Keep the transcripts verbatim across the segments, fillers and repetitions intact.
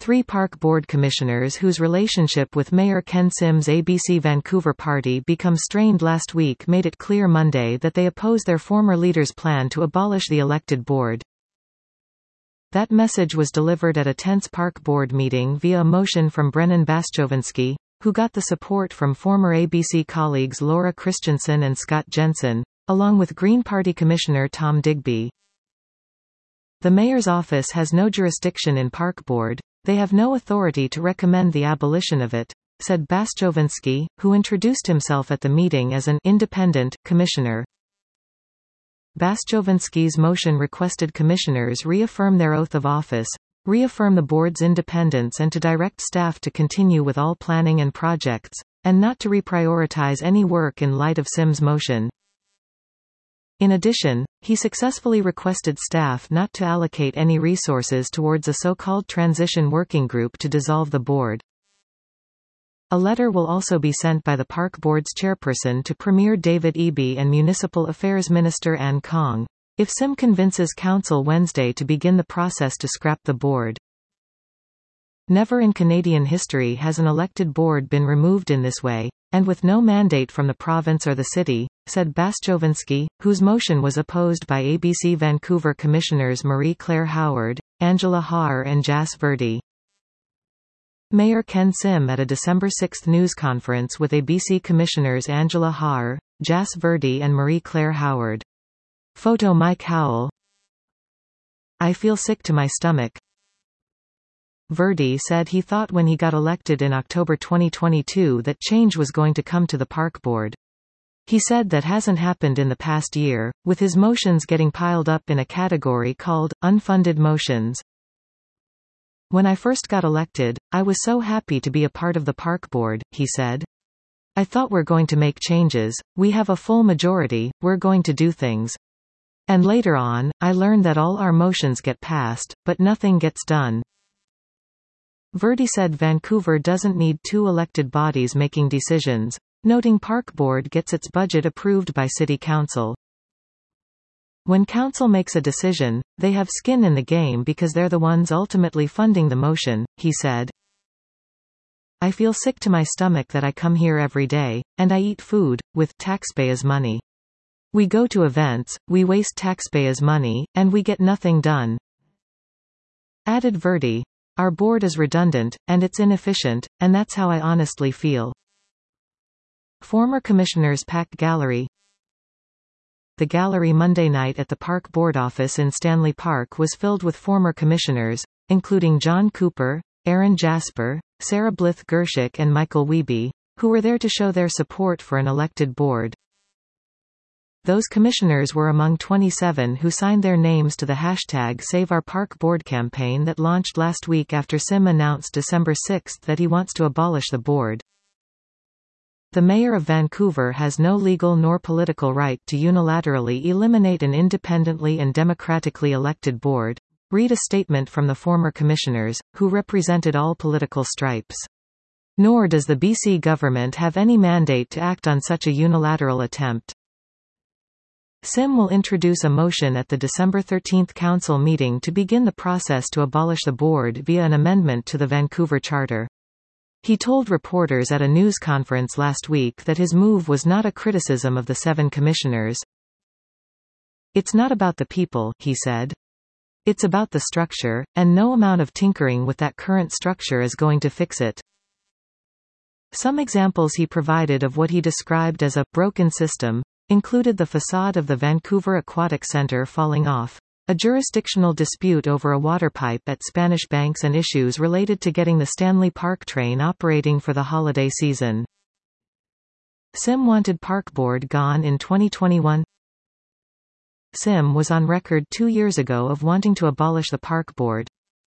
Three park board commissioners whose relationship with Mayor Ken Sim's A B C Vancouver party became strained last week made it clear Monday that they oppose their former leader's plan to abolish the elected board. That message was delivered at a tense park board meeting via a motion from Brennan Baschovansky, who got the support from former A B C colleagues Laura Christensen and Scott Jensen, along with Green Party Commissioner Tom Digby. The mayor's office has no jurisdiction in Park Board. They have no authority to recommend the abolition of it, said Baschovansky, who introduced himself at the meeting as an independent commissioner. Baschovansky's motion requested commissioners reaffirm their oath of office, reaffirm the board's independence and to direct staff to continue with all planning and projects, and not to reprioritize any work in light of Sim's motion. In addition, he successfully requested staff not to allocate any resources towards a so-called transition working group to dissolve the board. A letter will also be sent by the Park Board's chairperson to Premier David Eby and Municipal Affairs Minister Ann Kong, if Sim convinces Council Wednesday to begin the process to scrap the board. Never in Canadian history has an elected board been removed in this way, and with no mandate from the province or the city, said Baschovansky, whose motion was opposed by A B C Vancouver Commissioners Marie-Claire Howard, Angela Haar and Jas Verdi. Mayor Ken Sim at a December sixth news conference with A B C Commissioners Angela Haar, Jas Verdi and Marie-Claire Howard. Photo Mike Howell. I feel sick to my stomach. Verdi said he thought when he got elected in October twenty twenty-two that change was going to come to the park board. He said that hasn't happened in the past year, with his motions getting piled up in a category called unfunded motions. When I first got elected, I was so happy to be a part of the park board, he said. I thought we're going to make changes, we have a full majority, we're going to do things. And later on, I learned that all our motions get passed, but nothing gets done. Verdi said Vancouver doesn't need two elected bodies making decisions, noting Park Board gets its budget approved by City Council. When Council makes a decision, they have skin in the game because they're the ones ultimately funding the motion, he said. I feel sick to my stomach that I come here every day, and I eat food, with taxpayers' money. We go to events, we waste taxpayers' money, and we get nothing done. Added Verdi. Our board is redundant, and it's inefficient, and that's how I honestly feel. Former Commissioners packed gallery. The gallery Monday night at the Park Board office in Stanley Park was filled with former commissioners, including John Cooper, Aaron Jasper, Sarah Blyth Gershik and Michael Wiebe, who were there to show their support for an elected board. Those commissioners were among twenty-seven who signed their names to the hashtag Save Our Park Board campaign that launched last week after Sim announced December sixth that he wants to abolish the board. The mayor of Vancouver has no legal nor political right to unilaterally eliminate an independently and democratically elected board, read a statement from the former commissioners, who represented all political stripes. Nor does the B C government have any mandate to act on such a unilateral attempt. Sim will introduce a motion at the December thirteenth council meeting to begin the process to abolish the board via an amendment to the Vancouver Charter. He told reporters at a news conference last week that his move was not a criticism of the seven commissioners. It's not about the people, he said. It's about the structure, and no amount of tinkering with that current structure is going to fix it. Some examples he provided of what he described as a broken system included the facade of the Vancouver Aquatic Centre falling off, a jurisdictional dispute over a water pipe at Spanish Banks and issues related to getting the Stanley Park train operating for the holiday season. Sim wanted Park Board gone in twenty twenty-one. Sim was on record two years ago of wanting to abolish the Park Board.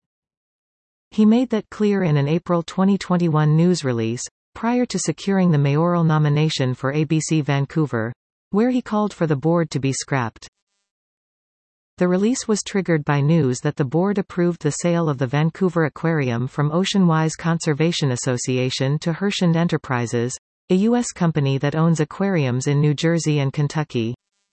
He made that clear in an April twenty twenty-one news release, prior to securing the mayoral nomination for A B C Vancouver, where he called for the board to be scrapped. The release was triggered by news that the board approved the sale of the Vancouver Aquarium from Oceanwise Conservation Association to Herschend Enterprises, a U S company that owns aquariums in New Jersey and Kentucky.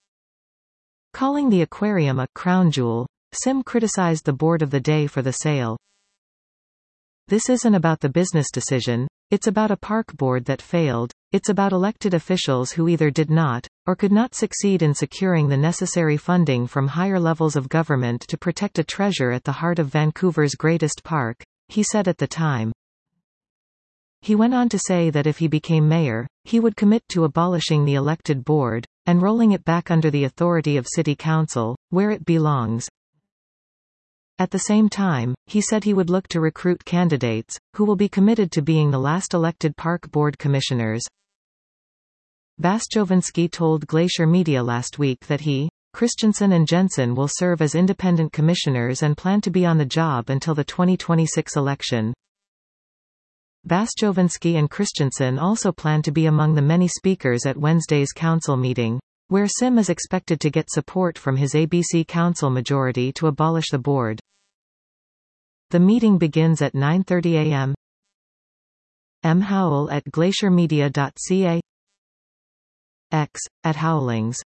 Calling the aquarium a crown jewel, Sim criticized the board of the day for the sale. This isn't about the business decision, it's about a park board that failed, it's about elected officials who either did not, or could not succeed in securing the necessary funding from higher levels of government to protect a treasure at the heart of Vancouver's greatest park, he said at the time. He went on to say that if he became mayor, he would commit to abolishing the elected board, and rolling it back under the authority of City Council, where it belongs. At the same time, he said he would look to recruit candidates, who will be committed to being the last elected park board commissioners. Vasjovinsky told Glacier Media last week that he, Christensen and Jensen will serve as independent commissioners and plan to be on the job until the twenty twenty-six election. Vasjovinsky and Christensen also plan to be among the many speakers at Wednesday's council meeting, where Sim is expected to get support from his A B C council majority to abolish the board. The meeting begins at nine thirty a m M. Howell at glacier media dot c a. X, at Howlings.